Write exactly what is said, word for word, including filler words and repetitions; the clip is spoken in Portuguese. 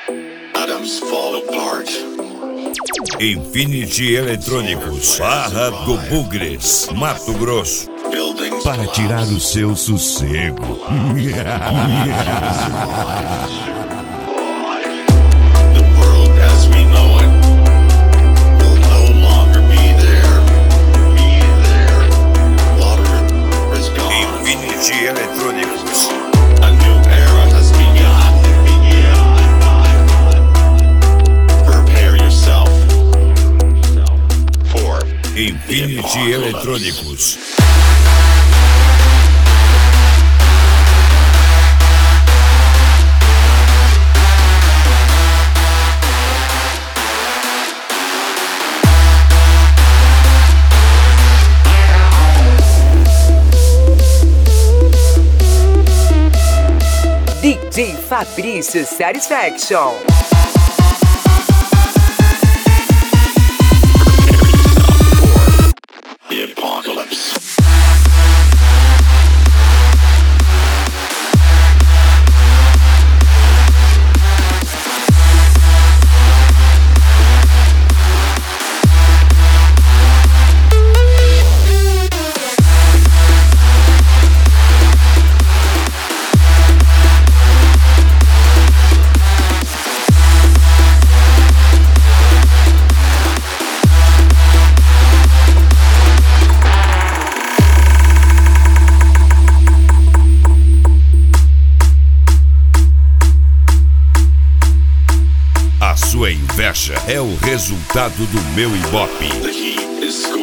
Atoms fall apart. Infinity Eletrônicos, Barra do Bugres, Mato Grosso. Buildings Para tirar o seu sossego. The world as we know it will no longer be there. Be there. Water is gone. Infinity Eletrônicos. A new era has begun. Prepare yourself for Infinity Eletrônicos. D J Fabrício Satisfaction. the apocalypse. A sua inveja é o resultado do meu ibope. The heat is